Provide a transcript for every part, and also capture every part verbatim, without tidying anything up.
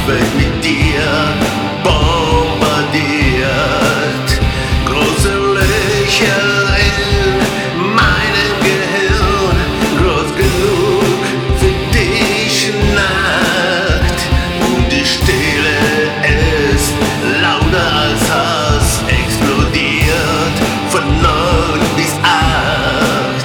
wird mit dir bombardiert. Große Löcher in meinem Gehirn, groß genug für dich Nacht. Und die Stille ist lauter als Hass, explodiert von neun bis acht.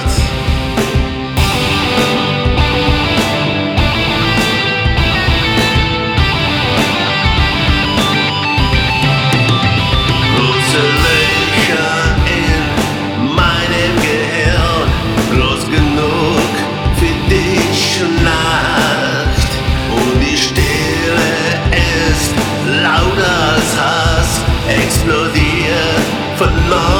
Große Löcher in meinem Gehirn, groß genug für dich und Nacht. Und die Stille ist lauter als Hass, explodiert von neun